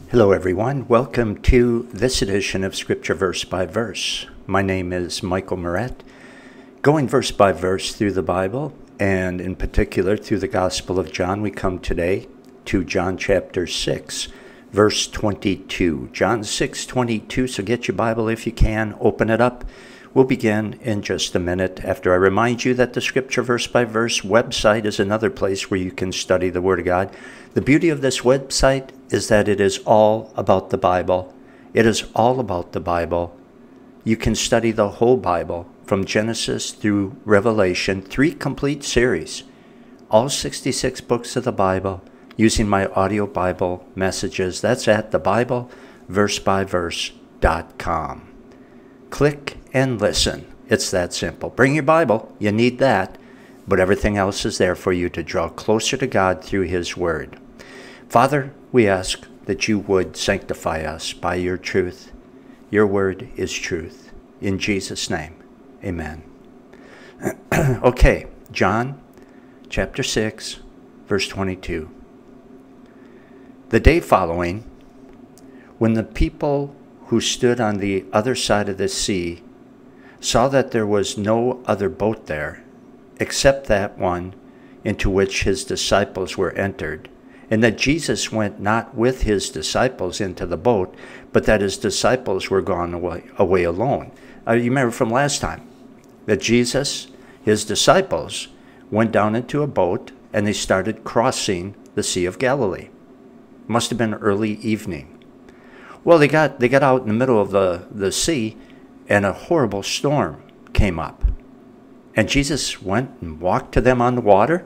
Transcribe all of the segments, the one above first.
Hello everyone, welcome to this edition of Scripture Verse by Verse. My name is Michael Moret, going verse by verse through the Bible, and in particular through the Gospel of John. We come today to John chapter 6, verse 22. John 6:22, so get your Bible if you can, open it up. We'll begin in just a minute after I remind you that the Scripture Verse by Verse website is another place where you can study the Word of God. The beauty of this website is that it is all about the Bible. It is all about the Bible. You can study the whole Bible from Genesis through Revelation, 3 complete series, all 66 books of the Bible, using my audio Bible messages. That's at thebibleversebyverse.com. Click and listen. It's that simple. Bring your Bible. You need that. But everything else is there for you to draw closer to God through His Word. Father, we ask that you would sanctify us by your truth. Your Word is truth. In Jesus' name, amen. Okay, John chapter 6, verse 22. The day following, when the people who stood on the other side of the sea saw that there was no other boat there, except that one into which his disciples were entered, and that Jesus went not with his disciples into the boat, but that his disciples were gone away alone. You remember from last time that Jesus, his disciples, went down into a boat and they started crossing the Sea of Galilee. Must have been early evening. Well, they got out in the middle of the sea, and a horrible storm came up. And Jesus went and walked to them on the water,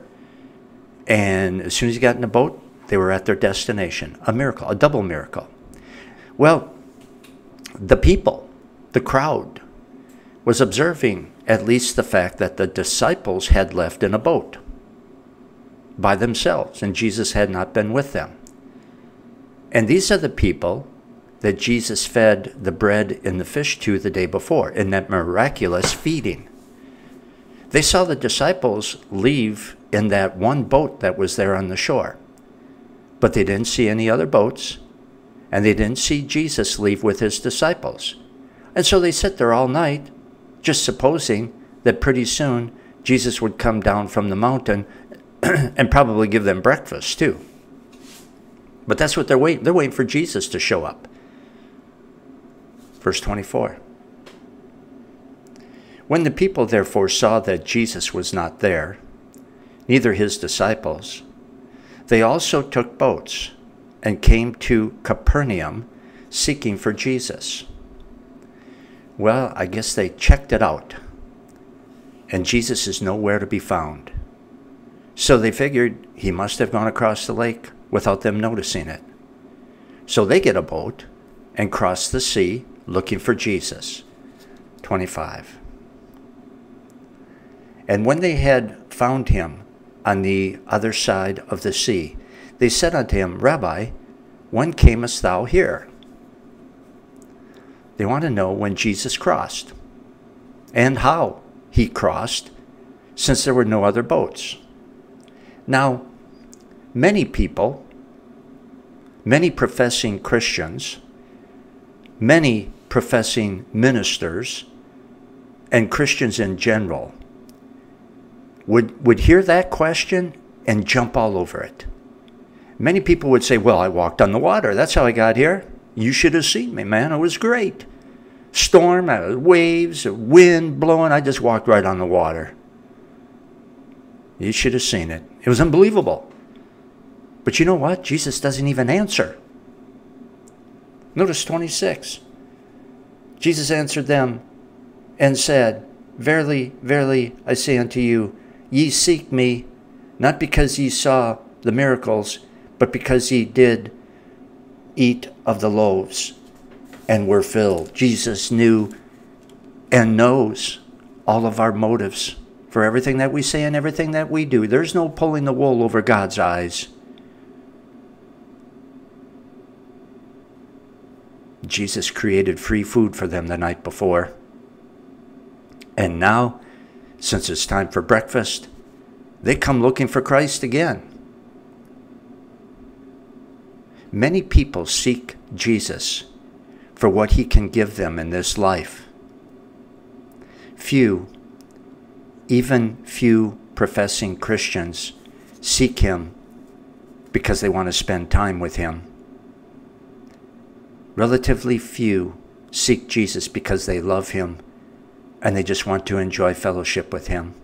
and as soon as he got in the boat, they were at their destination. A miracle, a double miracle. Well, the people, the crowd, was observing at least the fact that the disciples had left in a boat by themselves, and Jesus had not been with them. And these are the people that Jesus fed the bread and the fish to the day before in that miraculous feeding. They saw the disciples leave in that one boat that was there on the shore, but they didn't see any other boats, and they didn't see Jesus leave with his disciples. And so they sit there all night, just supposing that pretty soon Jesus would come down from the mountain and probably give them breakfast too. But that's what they're waiting. They're waiting for Jesus to show up. Verse 24. When the people therefore saw that Jesus was not there, neither his disciples, they also took boats and came to Capernaum seeking for Jesus. Well, I guess they checked it out, and Jesus is nowhere to be found. So they figured he must have gone across the lake without them noticing it. So they get a boat and cross the sea looking for Jesus. 25. And when they had found him on the other side of the sea, they said unto him, Rabbi, when camest thou here? They want to know when Jesus crossed and how he crossed, since there were no other boats. Now, many people, many professing Christians, many professing ministers, and Christians in general would hear that question and jump all over it. Many people would say, well, I walked on the water. That's how I got here. You should have seen me, man. It was great. Storm, waves, wind blowing. I just walked right on the water. You should have seen it. It was unbelievable. But you know what? Jesus doesn't even answer. Notice 26. Jesus answered them and said, Verily, verily, I say unto you, ye seek me, not because ye saw the miracles, but because ye did eat of the loaves and were filled. Jesus knew and knows all of our motives for everything that we say and everything that we do. There's no pulling the wool over God's eyes. Jesus created free food for them the night before. And now, since it's time for breakfast, they come looking for Christ again. Many people seek Jesus for what he can give them in this life. Few, even few professing Christians, seek him because they want to spend time with him. Relatively few seek Jesus because they love him and they just want to enjoy fellowship with him.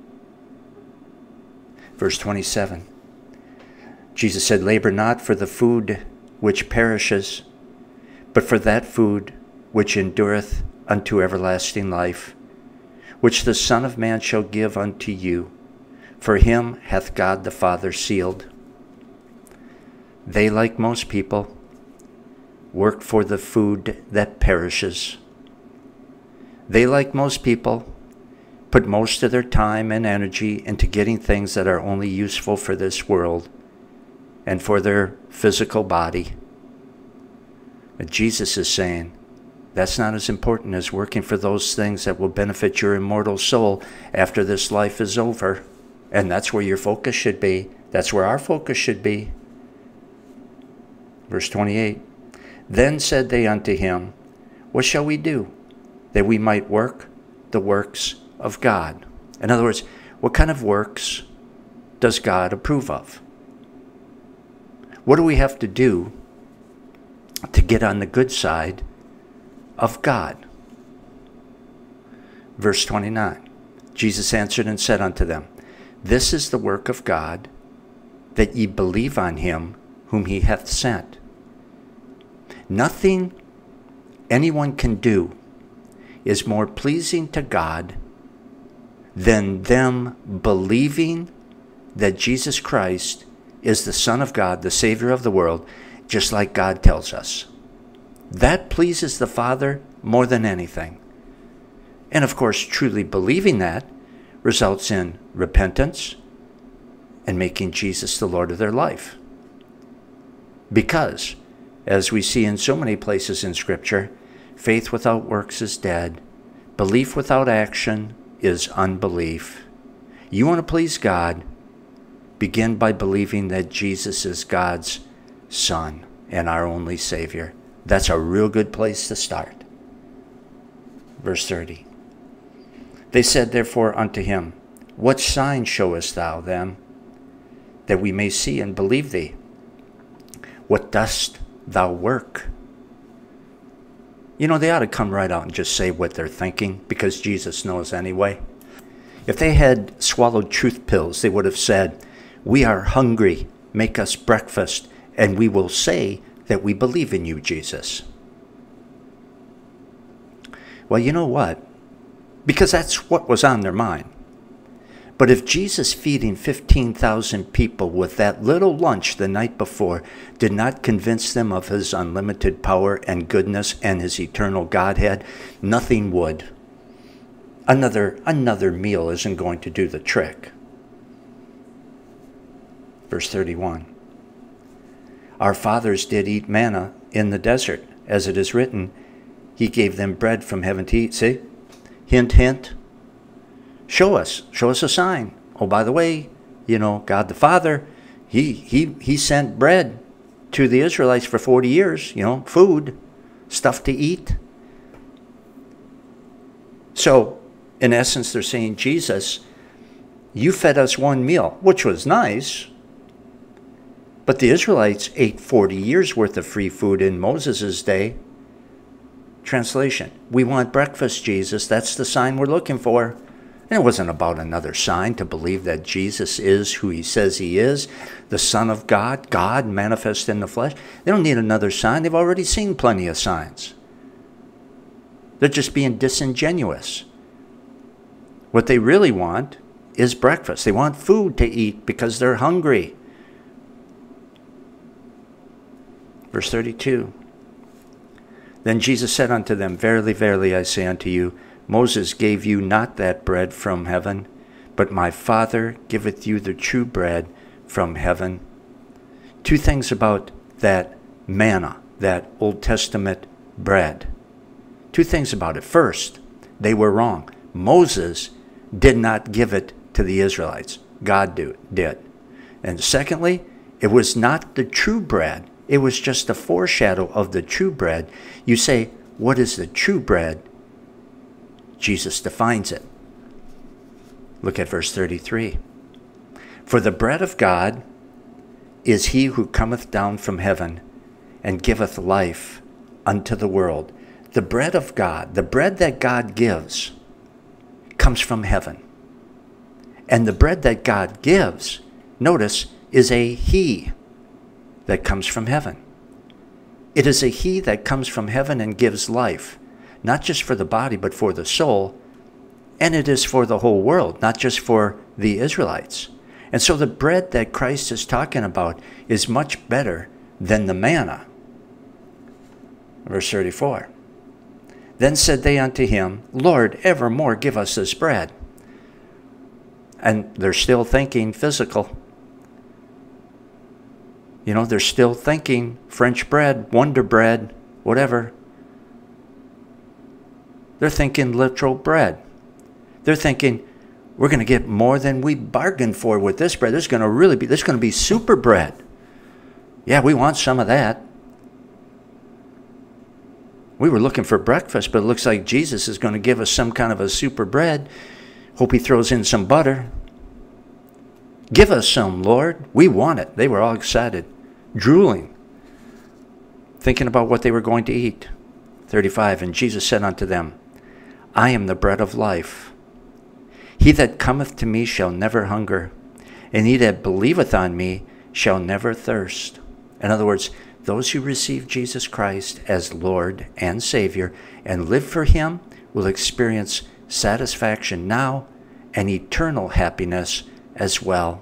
Verse 27, Jesus said, "Labor not for the food which perishes, but for that food which endureth unto everlasting life, which the Son of Man shall give unto you. For him hath God the Father sealed." They, like most people, work for the food that perishes. They, like most people, put most of their time and energy into getting things that are only useful for this world and for their physical body. But Jesus is saying, that's not as important as working for those things that will benefit your immortal soul after this life is over. And that's where your focus should be. That's where our focus should be. Verse 28, "Then said they unto him, What shall we do, that we might work the works of God?" In other words, what kind of works does God approve of? What do we have to do to get on the good side of God? Verse 29, Jesus answered and said unto them, "This is the work of God, that ye believe on him whom he hath sent." Nothing anyone can do is more pleasing to God than them believing that Jesus Christ is the Son of God, the Savior of the world, just like God tells us. That pleases the Father more than anything. And of course, truly believing that results in repentance and making Jesus the Lord of their life. Because, as we see in so many places in Scripture, faith without works is dead. Belief without action is unbelief. You want to please God, begin by believing that Jesus is God's Son and our only Savior. That's a real good place to start. Verse 30. They said therefore unto him, "What sign showest thou them, that we may see and believe thee? What dost thou work?" You know, they ought to come right out and just say what they're thinking, because Jesus knows anyway. If they had swallowed truth pills, they would have said, "We are hungry, make us breakfast, and we will say that we believe in you, Jesus." Well, you know what? Because that's what was on their mind. But if Jesus feeding 15,000 people with that little lunch the night before did not convince them of his unlimited power and goodness and his eternal Godhead, nothing would. Another meal isn't going to do the trick. Verse 31. "Our fathers did eat manna in the desert, as it is written, He gave them bread from heaven to eat." See? Hint, hint. Show us a sign. Oh, by the way, you know, God the Father, he sent bread to the Israelites for 40 years, you know, food, stuff to eat. So, in essence, they're saying, Jesus, you fed us one meal, which was nice, but the Israelites ate 40 years worth of free food in Moses' day. Translation, we want breakfast, Jesus. That's the sign we're looking for. And it wasn't about another sign to believe that Jesus is who he says he is, the Son of God, God manifest in the flesh. They don't need another sign. They've already seen plenty of signs. They're just being disingenuous. What they really want is breakfast. They want food to eat because they're hungry. Verse 32. Then Jesus said unto them, "Verily, verily, I say unto you, Moses gave you not that bread from heaven, but my Father giveth you the true bread from heaven." Two things about that manna, that Old Testament bread. Two things about it. First, they were wrong. Moses did not give it to the Israelites. God did. And secondly, it was not the true bread. It was just a foreshadow of the true bread. You say, what is the true bread? Jesus defines it. Look at verse 33. For the bread of God is he who cometh down from heaven and giveth life unto the world. The bread of God, the bread that God gives, comes from heaven. And the bread that God gives, notice, is a he that comes from heaven. It is a he that comes from heaven and gives life, not just for the body, but for the soul. And it is for the whole world, not just for the Israelites. And so the bread that Christ is talking about is much better than the manna. Verse 34. Then said they unto him, Lord, evermore give us this bread. And they're still thinking physical. You know, they're still thinking French bread, Wonder Bread, whatever. They're thinking literal bread. They're thinking, we're going to get more than we bargained for with this bread. This is going to be super bread. Yeah, we want some of that. We were looking for breakfast, but it looks like Jesus is going to give us some kind of a super bread. Hope he throws in some butter. Give us some, Lord. We want it. They were all excited, drooling, thinking about what they were going to eat. 35, and Jesus said unto them, I am the bread of life. He that cometh to me shall never hunger, and he that believeth on me shall never thirst. In other words, those who receive Jesus Christ as Lord and Savior and live for him will experience satisfaction now and eternal happiness as well.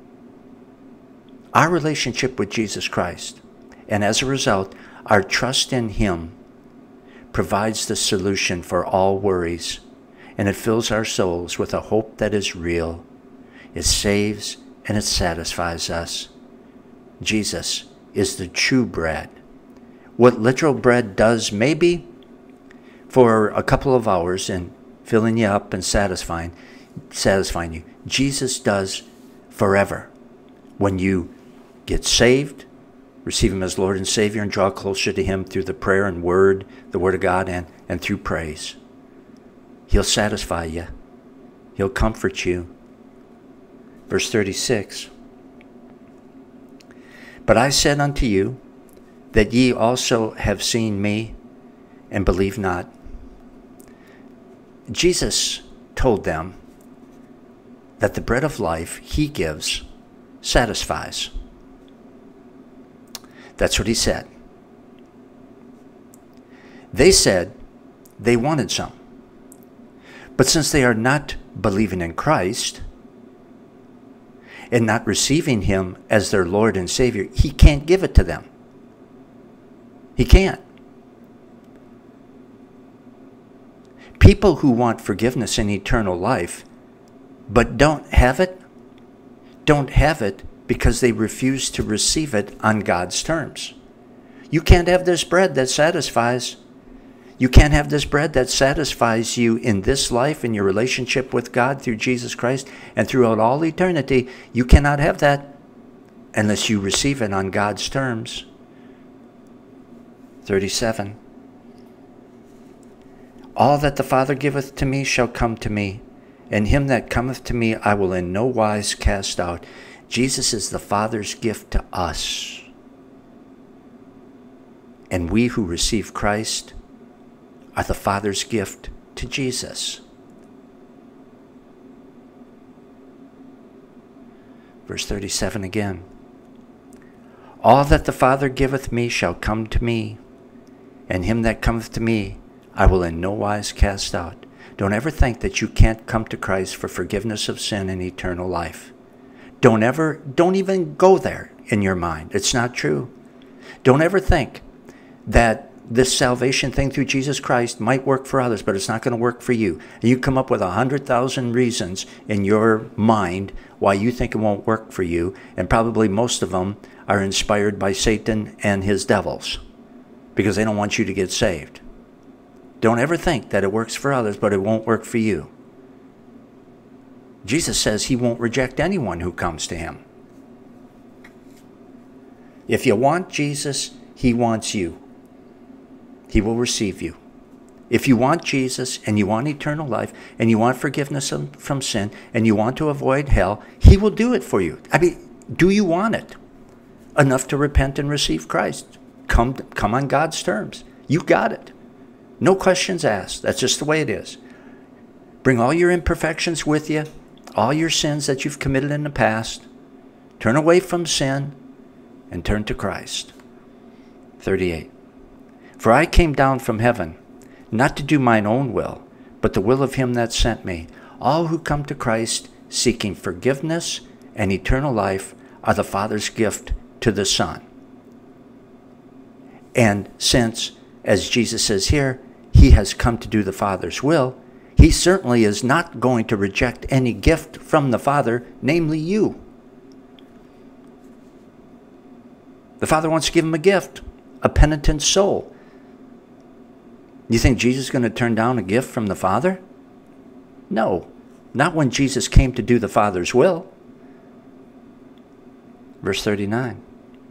Our relationship with Jesus Christ, and as a result, our trust in him, provides the solution for all worries, and it fills our souls with a hope that is real. It saves and it satisfies us. Jesus is the true bread. What literal bread does maybe for a couple of hours and filling you up and satisfying you, Jesus does forever. When you get saved, receive him as Lord and Savior, and draw closer to him through the prayer and word, the word of God, and through praise. He'll satisfy you. He'll comfort you. Verse 36. But I said unto you that ye also have seen me and believe not. Jesus told them that the bread of life he gives satisfies. That's what he said. They said they wanted some. But since they are not believing in Christ and not receiving him as their Lord and Savior, he can't give it to them. He can't. People who want forgiveness and eternal life but don't have it because they refuse to receive it on God's terms. You can't have this bread that satisfies. You can't have this bread that satisfies you in this life, in your relationship with God through Jesus Christ, and throughout all eternity. You cannot have that unless you receive it on God's terms. 37. All that the Father giveth to me shall come to me, and him that cometh to me I will in no wise cast out. Jesus is the Father's gift to us. And we who receive Christ are the Father's gift to Jesus. Verse 37 again. All that the Father giveth me shall come to me, and him that cometh to me I will in no wise cast out. Don't ever think that you can't come to Christ for forgiveness of sin and eternal life. Don't even go there in your mind. It's not true. Don't ever think that this salvation thing through Jesus Christ might work for others, but it's not going to work for you. And you come up with 100,000 reasons in your mind why you think it won't work for you, and probably most of them are inspired by Satan and his devils because they don't want you to get saved. Don't ever think that it works for others, but it won't work for you. Jesus says he won't reject anyone who comes to him. If you want Jesus, he wants you. He will receive you. If you want Jesus and you want eternal life and you want forgiveness from sin and you want to avoid hell, he will do it for you. I mean, do you want it? Enough to repent and receive Christ. Come on God's terms. You got it. No questions asked. That's just the way it is. Bring all your imperfections with you, all your sins that you've committed in the past. Turn away from sin and turn to Christ. 38. For I came down from heaven, not to do mine own will, but the will of him that sent me. All who come to Christ seeking forgiveness and eternal life are the Father's gift to the Son. And since, as Jesus says here, he has come to do the Father's will, he certainly is not going to reject any gift from the Father, namely you. The Father wants to give him a gift, a penitent soul. You think Jesus is going to turn down a gift from the Father? No, not when Jesus came to do the Father's will. Verse 39.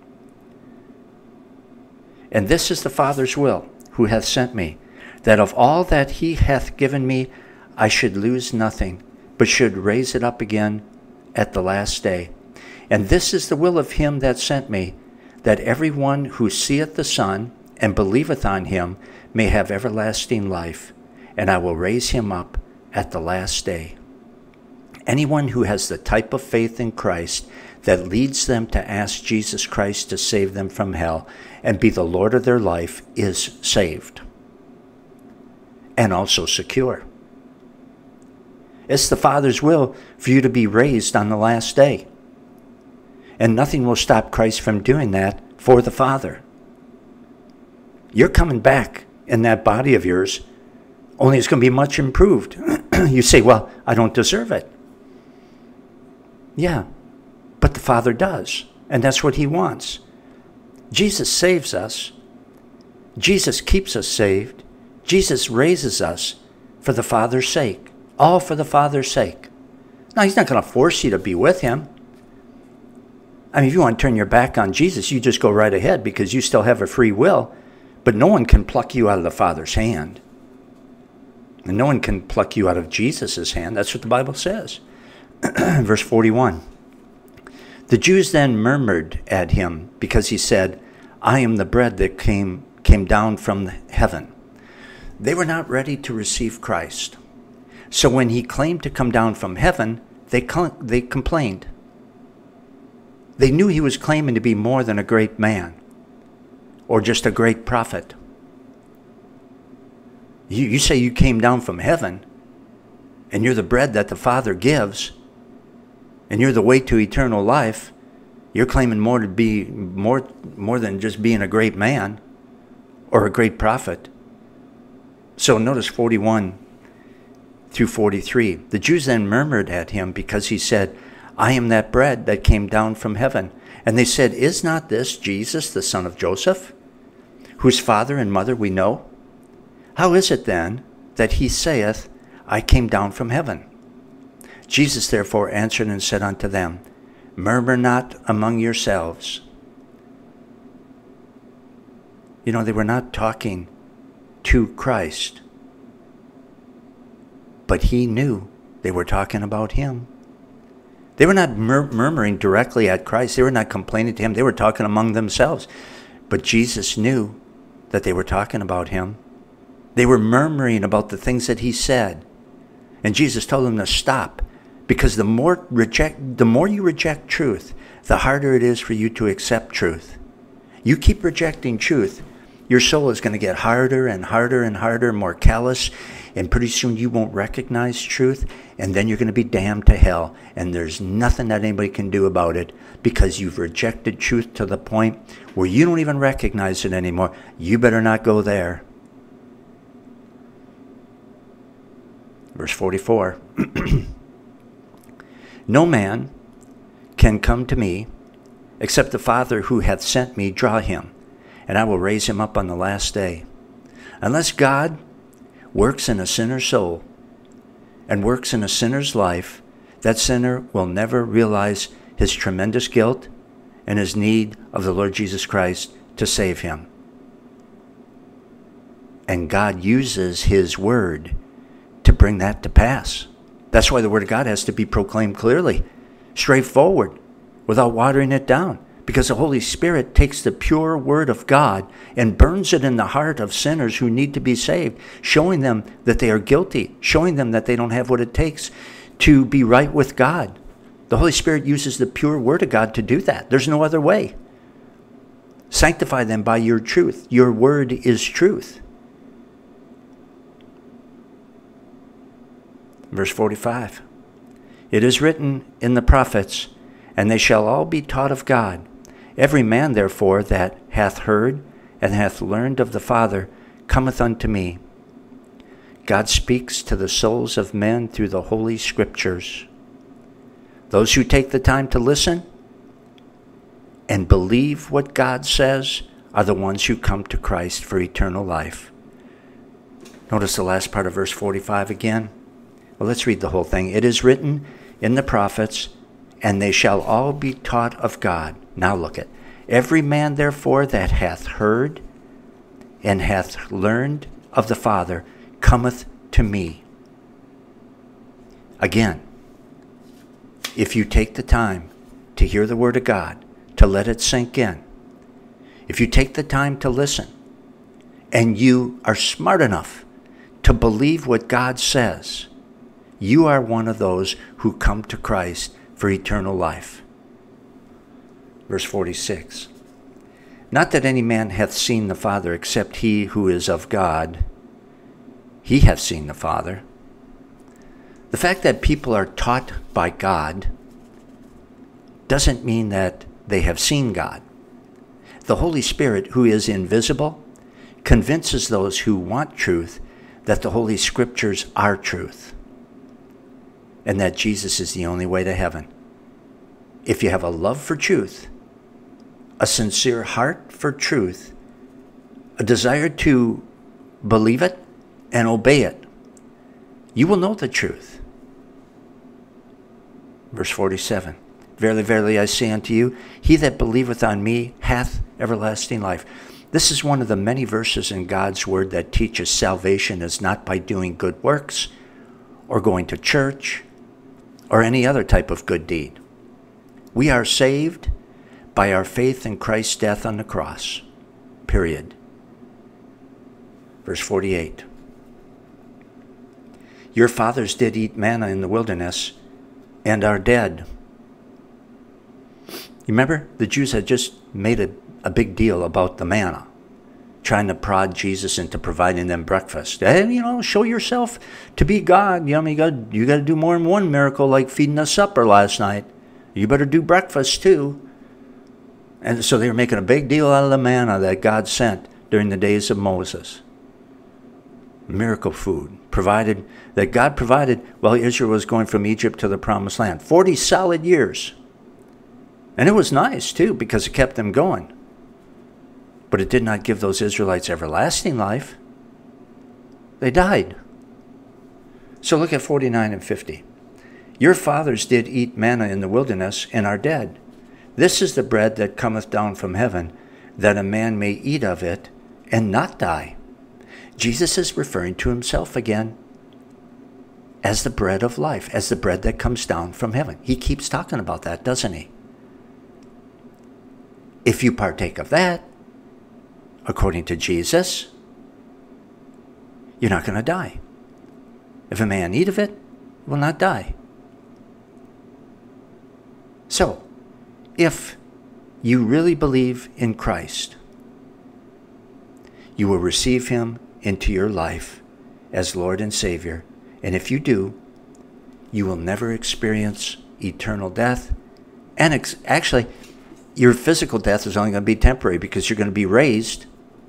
And this is the Father's will, who hath sent me, that of all that he hath given me, I should lose nothing, but should raise it up again at the last day. And this is the will of him that sent me, that every one who seeth the Son and believeth on him may have everlasting life, and I will raise him up at the last day. Anyone who has the type of faith in Christ that leads them to ask Jesus Christ to save them from hell and be the Lord of their life is saved and also secure. It's the Father's will for you to be raised on the last day. And nothing will stop Christ from doing that for the Father. You're coming back in that body of yours, only it's going to be much improved. You say, well, I don't deserve it. Yeah, but the Father does, and that's what he wants. Jesus saves us. Jesus keeps us saved. Jesus raises us for the Father's sake, all for the Father's sake. Now, he's not going to force you to be with him. I mean, if you want to turn your back on Jesus, you just go right ahead because you still have a free will. But no one can pluck you out of the Father's hand. And no one can pluck you out of Jesus' hand. That's what the Bible says. Verse 41. The Jews then murmured at him because he said, I am the bread that came down from heaven. They were not ready to receive Christ. So when he claimed to come down from heaven, they complained. They knew he was claiming to be more than a great man or just a great prophet. You say you came down from heaven and you're the bread that the Father gives and you're the way to eternal life. You're claiming more than just being a great man or a great prophet. So notice 41 through 43. The Jews then murmured at him because he said, I am that bread that came down from heaven. And they said, is not this Jesus, the son of Joseph, whose father and mother we know? How is it then that he saith, I came down from heaven? Jesus therefore answered and said unto them, murmur not among yourselves. You know, they were not talking to Christ, but he knew they were talking about him. They were not murmuring directly at Christ. They were not complaining to him. They were talking among themselves. But Jesus knew that they were talking about him. They were murmuring about the things that he said. And Jesus told them to stop, because the more you reject truth, the harder it is for you to accept truth. You keep rejecting truth, your soul is going to get harder and harder and harder, more callous, and pretty soon you won't recognize truth, and then you're going to be damned to hell. And there's nothing that anybody can do about it, because you've rejected truth to the point where you don't even recognize it anymore. You better not go there. Verse 44. No man can come to me except the Father who hath sent me draw him, and I will raise him up on the last day. Unless God works in a sinner's soul and works in a sinner's life, that sinner will never realize his tremendous guilt and his need of the Lord Jesus Christ to save him. And God uses his word to bring that to pass. That's why the word of God has to be proclaimed clearly, straightforward, without watering it down. Because the Holy Spirit takes the pure word of God and burns it in the heart of sinners who need to be saved, showing them that they are guilty, showing them that they don't have what it takes to be right with God. The Holy Spirit uses the pure word of God to do that. There's no other way. Sanctify them by your truth. Your word is truth. Verse 45. It is written in the prophets, and they shall all be taught of God. Every man, therefore, that hath heard and hath learned of the Father cometh unto me. God speaks to the souls of men through the Holy Scriptures. Those who take the time to listen and believe what God says are the ones who come to Christ for eternal life. Notice the last part of verse 45 again. Well, let's read the whole thing. It is written in the prophets, and they shall all be taught of God. Now look at every man, therefore, that hath heard and hath learned of the Father cometh to me. Again, if you take the time to hear the word of God, to let it sink in, if you take the time to listen, and you are smart enough to believe what God says, you are one of those who come to Christ for eternal life. Verse 46. Not that any man hath seen the Father except he who is of God. He hath seen the Father. The fact that people are taught by God doesn't mean that they have seen God. The Holy Spirit, who is invisible, convinces those who want truth that the Holy Scriptures are truth, and that Jesus is the only way to heaven. If you have a love for truth, a sincere heart for truth, a desire to believe it and obey it, you will know the truth. Verse 47. Verily, verily, I say unto you, he that believeth on me hath everlasting life. This is one of the many verses in God's word that teaches salvation is not by doing good works or going to church or any other type of good deed. We are saved by our faith in Christ's death on the cross. Period. Verse 48. Your fathers did eat manna in the wilderness and are dead. You remember, the Jews had just made a big deal about the manna, trying to prod Jesus into providing them breakfast. Hey, show yourself to be God. You got to do more than one miracle like feeding us supper last night. You better do breakfast too. And so they were making a big deal out of the manna that God sent during the days of Moses. Miracle food that God provided while Israel was going from Egypt to the promised land. 40 solid years. And it was nice too, because it kept them going. But it did not give those Israelites everlasting life. They died. So look at 49 and 50. Your fathers did eat manna in the wilderness and are dead. This is the bread that cometh down from heaven, that a man may eat of it and not die. Jesus is referring to himself again as the bread of life, as the bread that comes down from heaven. He keeps talking about that, doesn't he? If you partake of that, according to Jesus, you're not going to die. If a man eat of it, he will not die. So, if you really believe in Christ, you will receive him into your life as Lord and Savior. And if you do, you will never experience eternal death. And actually, your physical death is only going to be temporary, because you're going to be raised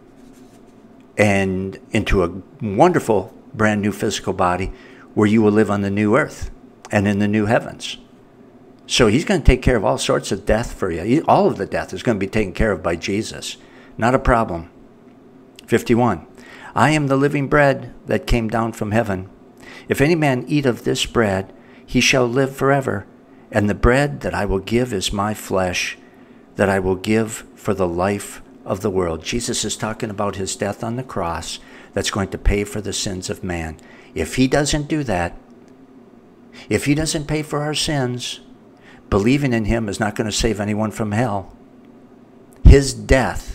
and into a wonderful brand new physical body where you will live on the new earth and in the new heavens. So he's going to take care of all sorts of death for you. All of the death is going to be taken care of by Jesus. Not a problem. 51. I am the living bread that came down from heaven. If any man eat of this bread, he shall live forever. And the bread that I will give is my flesh, that I will give for the life of the world. Jesus is talking about his death on the cross that's going to pay for the sins of man. If he doesn't do that, if he doesn't pay for our sins, believing in him is not going to save anyone from hell. His death,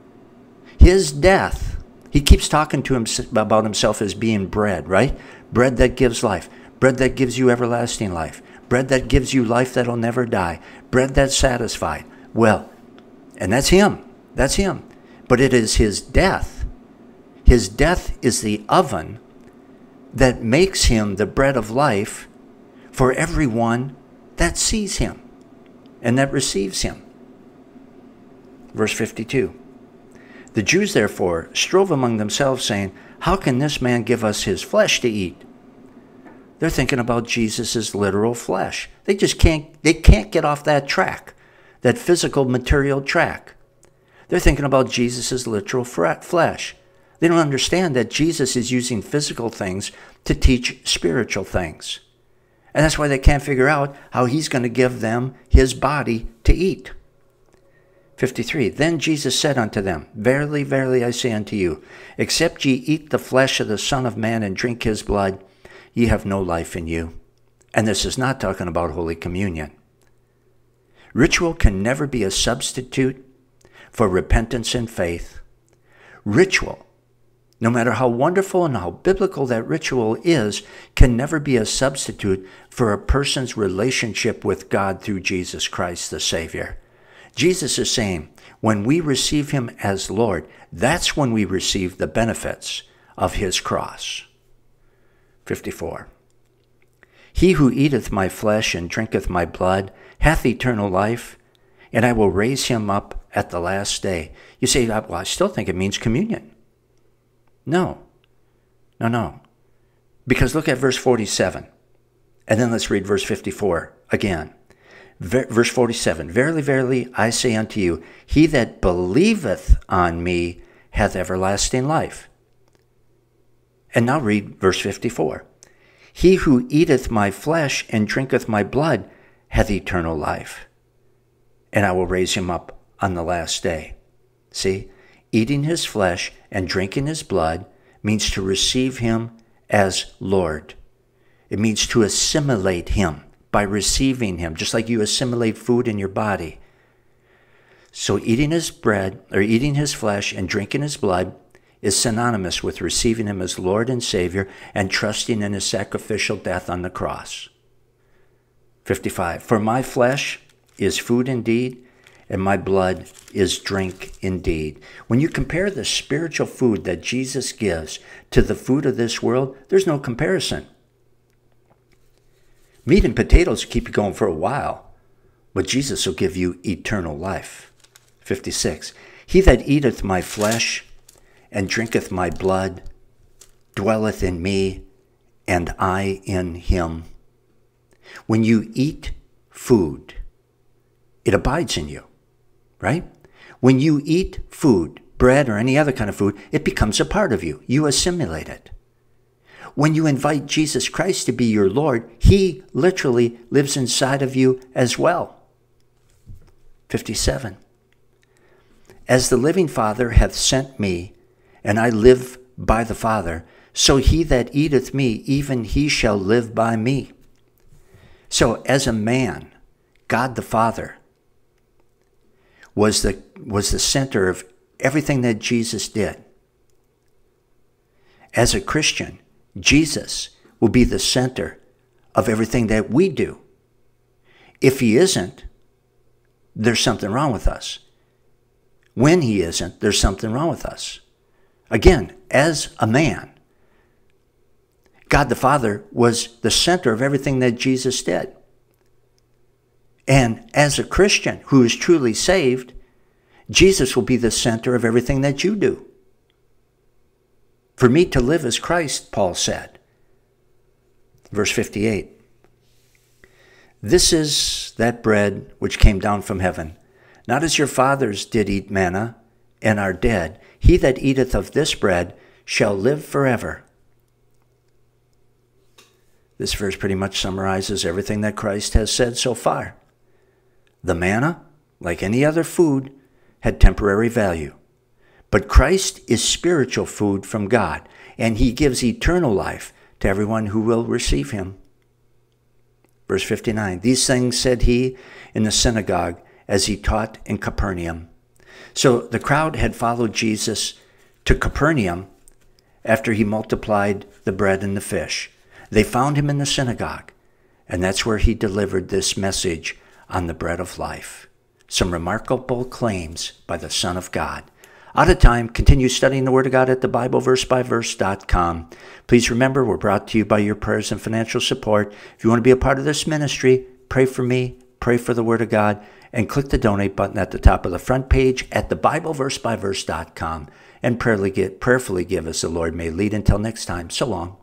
he keeps talking to him about himself as being bread, right? Bread that gives life, bread that gives you everlasting life, bread that gives you life that'll never die, bread that's satisfied. Well, and that's him. That's him. But it is his death. His death is the oven that makes him the bread of life for everyone that sees him and that receives him. Verse 52. The Jews therefore strove among themselves, saying, how can this man give us his flesh to eat? They're thinking about Jesus' literal flesh. They can't get off that track, that physical material track. They're thinking about Jesus' literal flesh. They don't understand that Jesus is using physical things to teach spiritual things. And that's why they can't figure out how he's going to give them his body to eat. 53, then Jesus said unto them, verily, verily, I say unto you, except ye eat the flesh of the Son of Man and drink his blood, ye have no life in you. And this is not talking about Holy Communion. Ritual can never be a substitute for repentance and faith. Ritual, no matter how wonderful and how biblical that ritual is, can never be a substitute for a person's relationship with God through Jesus Christ, the Savior. Jesus is saying, when we receive him as Lord, that's when we receive the benefits of his cross. 54. He who eateth my flesh and drinketh my blood hath eternal life, and I will raise him up at the last day. You say, well, I still think it means communion. No. Because look at verse 47. And then let's read verse 54 again. Verse 47, verily, verily, I say unto you, he that believeth on me hath everlasting life. And now read verse 54. He who eateth my flesh and drinketh my blood hath eternal life, and I will raise him up on the last day. See, eating his flesh and drinking his blood means to receive him as Lord. It means to assimilate him by receiving him, just like you assimilate food in your body. So eating his bread, or eating his flesh and drinking his blood, is synonymous with receiving him as Lord and Savior and trusting in his sacrificial death on the cross. 55, for my flesh is food indeed, and my blood is drink indeed. When you compare the spiritual food that Jesus gives to the food of this world, there's no comparison. Meat and potatoes keep you going for a while, but Jesus will give you eternal life. 56, he that eateth my flesh and drinketh my blood dwelleth in me, and I in him. When you eat food, it abides in you, right? When you eat food, bread or any other kind of food, it becomes a part of you. You assimilate it. When you invite Jesus Christ to be your Lord, he literally lives inside of you as well. 57. As the living Father hath sent me, and I live by the Father, so he that eateth me, even he shall live by me. So as a man, God the Father was the center of everything that Jesus did. As a Christian, Jesus will be the center of everything that we do. If he isn't, there's something wrong with us. When he isn't, there's something wrong with us. Again, as a man, God the Father was the center of everything that Jesus did. And as a Christian who is truly saved, Jesus will be the center of everything that you do. For me to live as Christ, Paul said. Verse 58. This is that bread which came down from heaven, not as your fathers did eat manna and are dead. He that eateth of this bread shall live forever. This verse pretty much summarizes everything that Christ has said so far. The manna, like any other food, had temporary value. But Christ is spiritual food from God, and he gives eternal life to everyone who will receive him. Verse 59, these things said he in the synagogue as he taught in Capernaum. So the crowd had followed Jesus to Capernaum after he multiplied the bread and the fish. They found him in the synagogue, and that's where he delivered this message on the bread of life. Some remarkable claims by the Son of God. Out of time, continue studying the Word of God at thebibleversebyverse.com. Please remember, we're brought to you by your prayers and financial support. If you want to be a part of this ministry, pray for me, pray for the Word of God, and click the donate button at the top of the front page at thebibleversebyverse.com and prayerfully give as the Lord may lead. Until next time, so long.